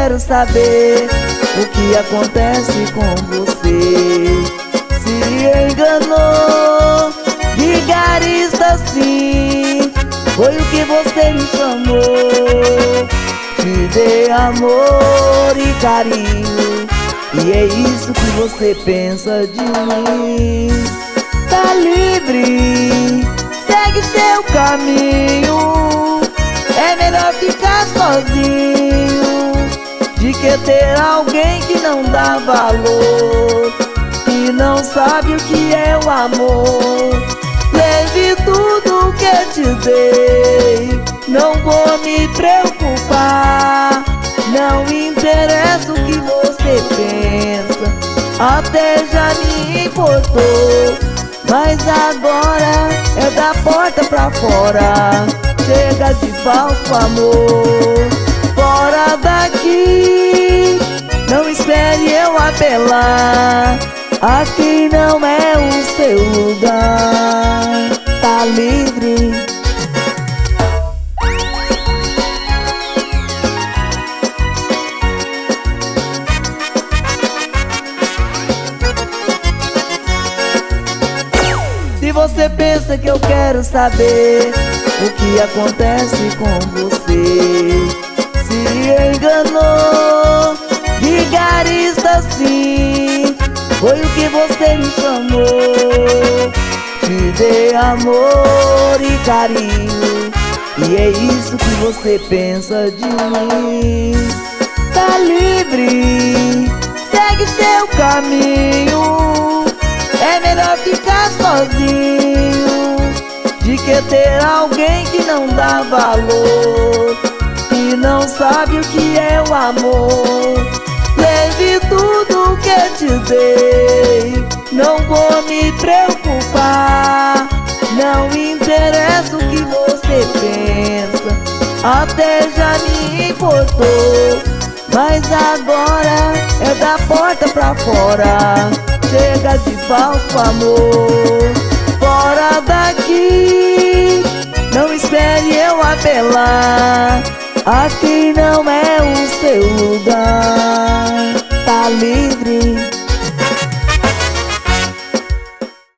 quero saber o que acontece com você. Se enganou, vigarista sim, foi o que você me chamou. Te dei amor e carinho, e é isso que você pensa de mim. Tá livre, segue seu caminho, é melhor ficar sozinho de que ter alguém que não dá valor, que não sabe o que é o amor. Leve tudo que te dei, não vou me preocupar. Não interessa o que você pensa, até já me importou, mas agora é da porta pra fora. Chega de falso amor, fora daqui, não espere eu apelar. Aqui não é o seu lugar, tá livre. Se você pensa que eu quero saber o que acontece com você, se enganou, vigarista sim, foi o que você me chamou. Te dei amor e carinho, e é isso que você pensa de mim. Tá livre, segue seu caminho, é melhor ficar sozinho de que ter alguém que não dá valor, que não sabe o que é o amor. Leve tudo que te dei, não vou me preocupar. Não interessa o que você pensa, até já me importou, mas agora é da porta pra fora. Chega de falso amor, fora daqui, não espere eu apelar. Aqui não é o seu lugar, tá livre.